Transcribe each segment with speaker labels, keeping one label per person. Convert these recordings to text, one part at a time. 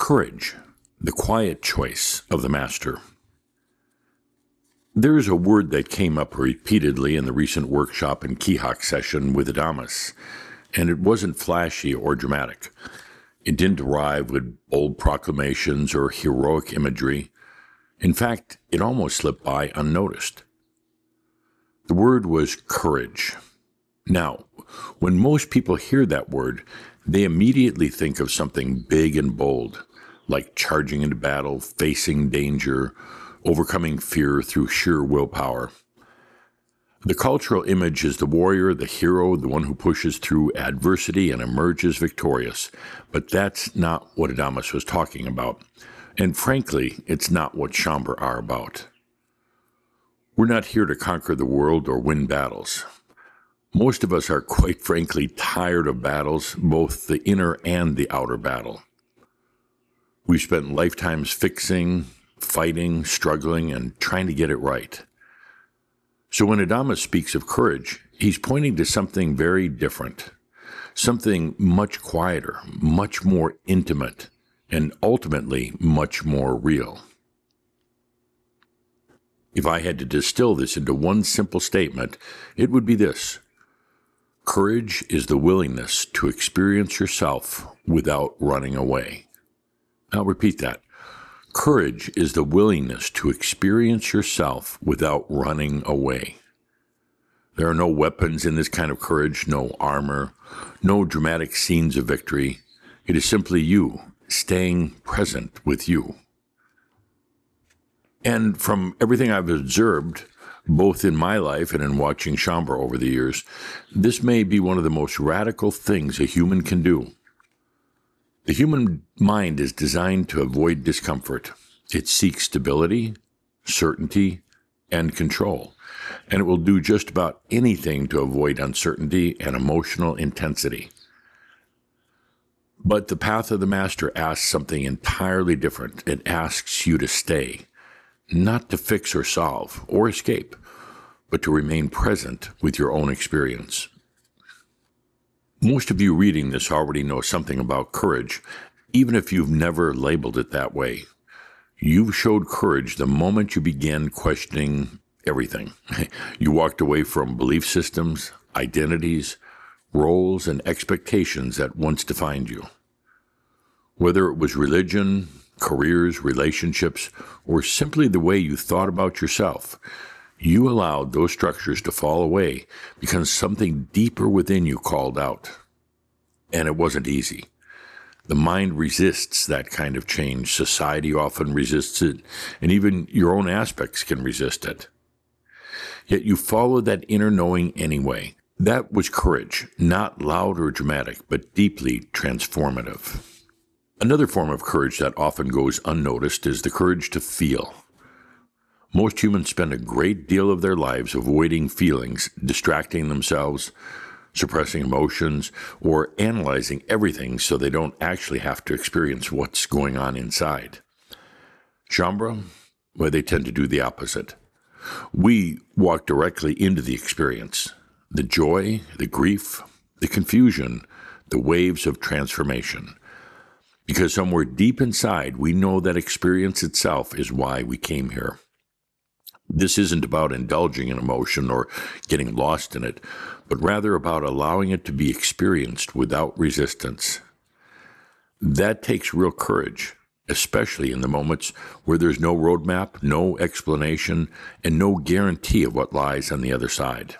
Speaker 1: Courage, the quiet choice of the master. There is a word that came up repeatedly in the recent workshop and Kihak session with Adamus, and it wasn't flashy or dramatic. It didn't arrive with bold proclamations or heroic imagery. In fact, it almost slipped by unnoticed. The word was courage. Now, when most people hear that word, they immediately think of something big and bold, like charging into battle, facing danger, overcoming fear through sheer willpower. The cultural image is the warrior, the hero, the one who pushes through adversity and emerges victorious. But that's not what Adamus was talking about. And frankly, it's not what Shaumbra are about. We're not here to conquer the world or win battles. Most of us are quite frankly tired of battles, both the inner and the outer battle. We've spent lifetimes fixing, fighting, struggling, and trying to get it right. So when Adamus speaks of courage, he's pointing to something very different, something much quieter, much more intimate, and ultimately much more real. If I had to distill this into one simple statement, it would be this: courage is the willingness to experience yourself without running away. I'll repeat that. Courage is the willingness to experience yourself without running away. There are no weapons in this kind of courage, no armor, no dramatic scenes of victory. It is simply you staying present with you. And from everything I've observed, both in my life and in watching Shaumbra over the years, this may be one of the most radical things a human can do. The human mind is designed to avoid discomfort. It seeks stability, certainty, and control, and it will do just about anything to avoid uncertainty and emotional intensity. But the path of the master asks something entirely different. It asks you to stay, not to fix or solve or escape, but to remain present with your own experience. Most of you reading this already know something about courage, even if you've never labeled it that way. You showed courage the moment you began questioning everything. You walked away from belief systems, identities, roles, and expectations that once defined you. Whether it was religion, careers, relationships, or simply the way you thought about yourself, you allowed those structures to fall away because something deeper within you called out. And it wasn't easy. The mind resists that kind of change. Society often resists it, and even your own aspects can resist it. Yet you followed that inner knowing anyway. That was courage, not loud or dramatic, but deeply transformative. Another form of courage that often goes unnoticed is the courage to feel. Most humans spend a great deal of their lives avoiding feelings, distracting themselves, suppressing emotions, or analyzing everything so they don't actually have to experience what's going on inside. Shaumbra, well, they tend to do the opposite. We walk directly into the experience, the joy, the grief, the confusion, the waves of transformation. Because somewhere deep inside, we know that experience itself is why we came here. This isn't about indulging in emotion or getting lost in it, but rather about allowing it to be experienced without resistance. That takes real courage, especially in the moments where there's no roadmap, no explanation, and no guarantee of what lies on the other side.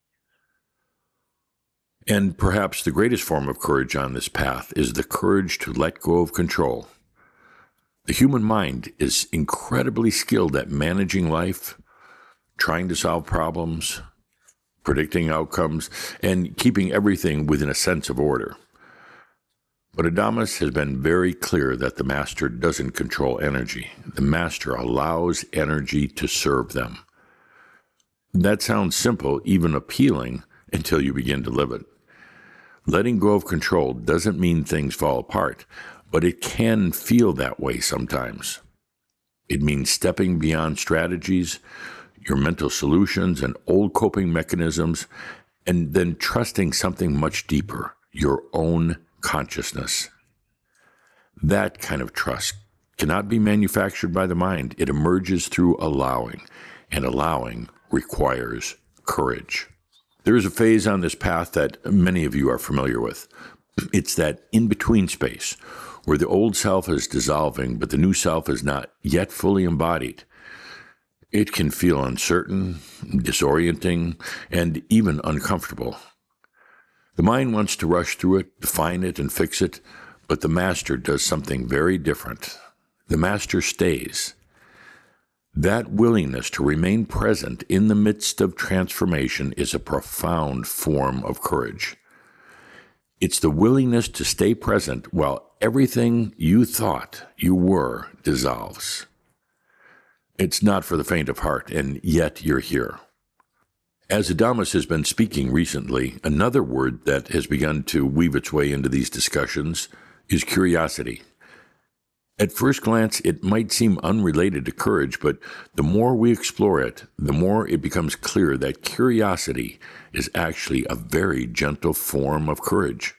Speaker 1: And perhaps the greatest form of courage on this path is the courage to let go of control. The human mind is incredibly skilled at managing life, trying to solve problems, predicting outcomes, and keeping everything within a sense of order. But Adamus has been very clear that the master doesn't control energy. The master allows energy to serve them. That sounds simple, even appealing, until you begin to live it. Letting go of control doesn't mean things fall apart, but it can feel that way sometimes. It means stepping beyond strategies, your mental solutions, and old coping mechanisms, and then trusting something much deeper, your own consciousness. That kind of trust cannot be manufactured by the mind. It emerges through allowing, and allowing requires courage. There is a phase on this path that many of you are familiar with. It's that in-between space where the old self is dissolving, but the new self is not yet fully embodied. It can feel uncertain, disorienting, and even uncomfortable. The mind wants to rush through it, define it, and fix it, but the master does something very different. The master stays. That willingness to remain present in the midst of transformation is a profound form of courage. It's the willingness to stay present while everything you thought you were dissolves. It's not for the faint of heart, and yet you're here. As Adamus has been speaking recently, another word that has begun to weave its way into these discussions is curiosity. At first glance, it might seem unrelated to courage, but the more we explore it, the more it becomes clear that curiosity is actually a very gentle form of courage.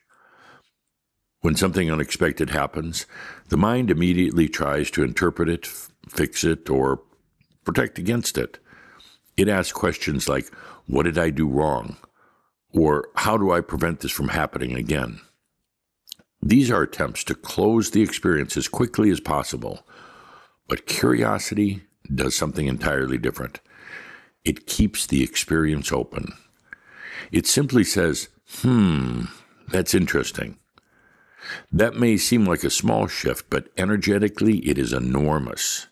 Speaker 1: When something unexpected happens, the mind immediately tries to interpret it, fix it, or protect against it. It asks questions like, what did I do wrong? Or how do I prevent this from happening again? These are attempts to close the experience as quickly as possible, but curiosity does something entirely different. It keeps the experience open. It simply says, that's interesting. That may seem like a small shift, but energetically it is enormous.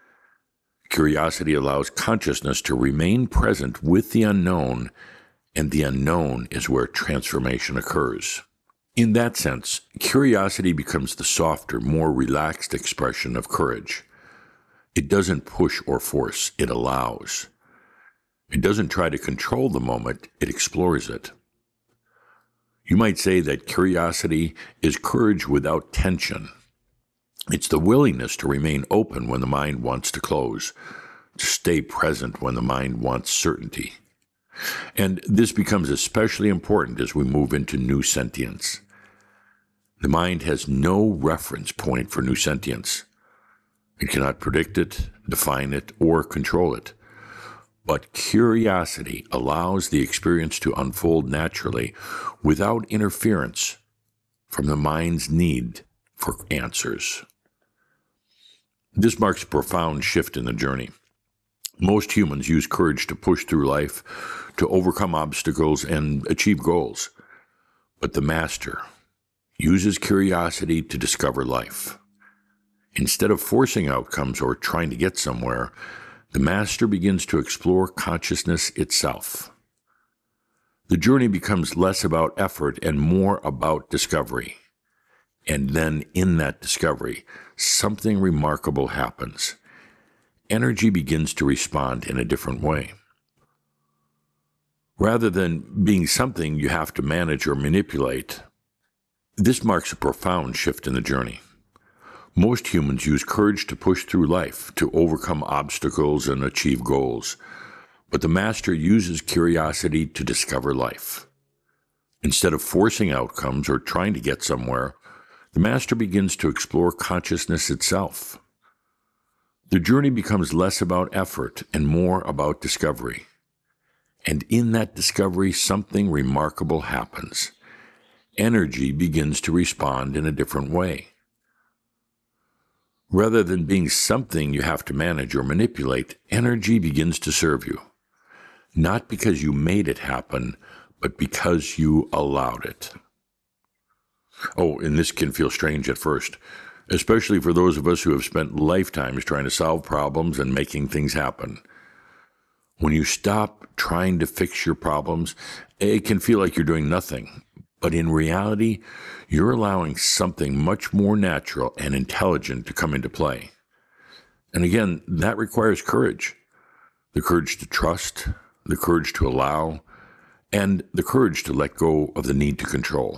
Speaker 1: Curiosity allows consciousness to remain present with the unknown, and the unknown is where transformation occurs. In that sense, curiosity becomes the softer, more relaxed expression of courage. It doesn't push or force, it allows. It doesn't try to control the moment, it explores it. You might say that curiosity is courage without tension. It's the willingness to remain open when the mind wants to close, to stay present when the mind wants certainty. And this becomes especially important as we move into new sentience. The mind has no reference point for new sentience. It cannot predict it, define it, or control it. But curiosity allows the experience to unfold naturally without interference from the mind's need for answers. This marks a profound shift in the journey. Most humans use courage to push through life, to overcome obstacles, and achieve goals. But the master uses curiosity to discover life. Instead of forcing outcomes or trying to get somewhere, the master begins to explore consciousness itself. The journey becomes less about effort and more about discovery. And then in that discovery, something remarkable happens. Energy begins to respond in a different way. Rather than being something you have to manage or manipulate, this marks a profound shift in the journey. Most humans use courage to push through life, to overcome obstacles and achieve goals. But the master uses curiosity to discover life. Instead of forcing outcomes or trying to get somewhere, the master begins to explore consciousness itself. The journey becomes less about effort and more about discovery. And in that discovery, something remarkable happens. Energy begins to respond in a different way. Rather than being something you have to manage or manipulate, energy begins to serve you. Not because you made it happen, but because you allowed it. Oh, and this can feel strange at first, especially for those of us who have spent lifetimes trying to solve problems and making things happen. When you stop trying to fix your problems, it can feel like you're doing nothing. But in reality, you're allowing something much more natural and intelligent to come into play. And again, that requires courage. The courage to trust, the courage to allow, and the courage to let go of the need to control.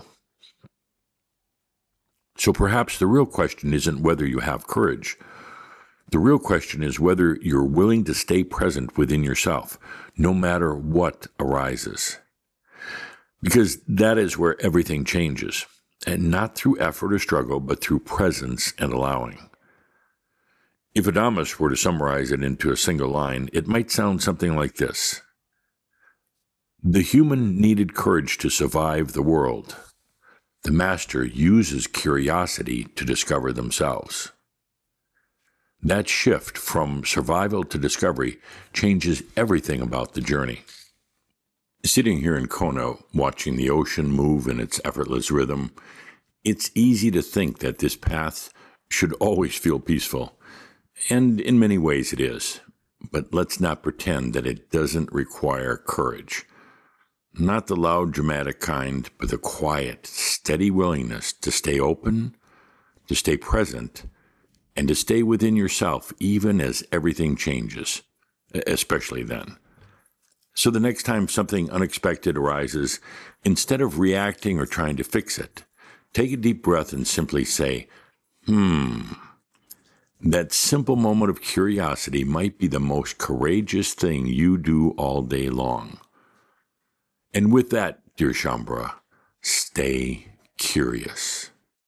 Speaker 1: So perhaps the real question isn't whether you have courage. The real question is whether you're willing to stay present within yourself, no matter what arises. Because that is where everything changes. and not through effort or struggle, but through presence and allowing. If Adamus were to summarize it into a single line, it might sound something like this. The human needed courage to survive the world. The master uses curiosity to discover themselves. That shift from survival to discovery changes everything about the journey. Sitting here in Kona, watching the ocean move in its effortless rhythm, it's easy to think that this path should always feel peaceful. And in many ways it is. But let's not pretend that it doesn't require courage. Not the loud, dramatic kind, but the quiet, steady willingness to stay open, to stay present, and to stay within yourself even as everything changes, especially then. So the next time something unexpected arises, instead of reacting or trying to fix it, take a deep breath and simply say, That simple moment of curiosity might be the most courageous thing you do all day long. And with that, dear Shaumbra, stay curious.